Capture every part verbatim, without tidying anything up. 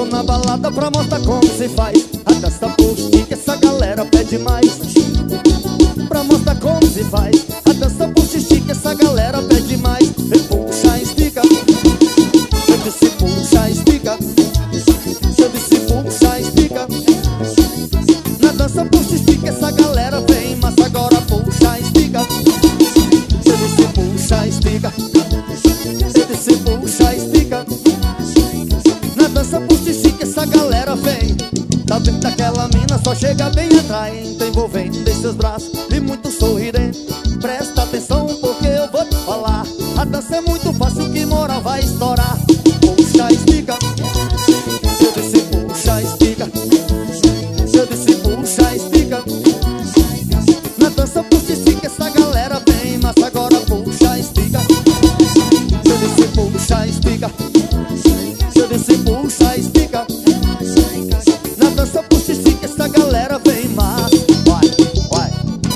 na balada pra mostrar como se faz. A dança puxa que essa galera pede mais. Pra mostrar como se faz. A dança puxa que essa galera pede mais. E puxa, estica. Eu disse puxa, estica. Eu disse puxa, estica. Na dança puxa, estica, essa galera vem. Mas agora puxa, estica. Eu disse puxa, estica. Eu disse puxa, estica. Na dança puxa, estica, essa galera vem. Tá vendo daquela mina, só chega bem atraente, envolvendo em seus braços e muito sorridente. Presta atenção porque eu vou te falar. A dança é muito fácil, que moral vai estourar. Puxa, estica. Eu disse puxa, estica. Eu disse puxa, estica. Na dança puxa, estica, essa galera vem. Mas agora puxa, estica. Eu disse puxa, estica. Eu disse puxa, estica. Na dança puxa, estica, essa galera vem. Mas vai, vai.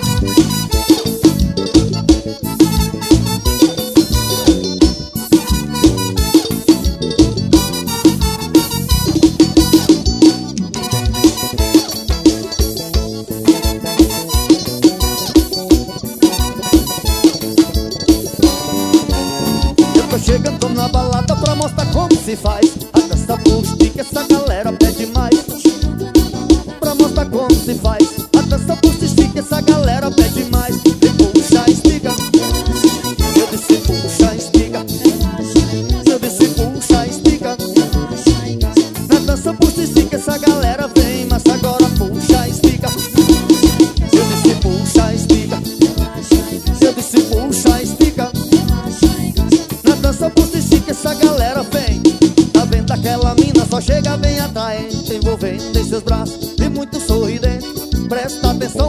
Eu tô chegando na balada pra mostrar como se faz. A dança puxa, que essa galera pede mais. Pra mostrar como se faz. A dança puxa, estica, essa galera pede mais. E puxa, estica. Eu disse puxa, estica. Eu disse puxa, estica. Na dança puxa, estica, essa galera vem. Mas agora puxa, estica. Eu disse puxa, estica. Eu disse puxa, estica. Na dança puxa, estica, essa galera vem. Tá vendo aquela mina, só chega bem atraente, envolvendo em seus braços e muito sorridente. Presta atenção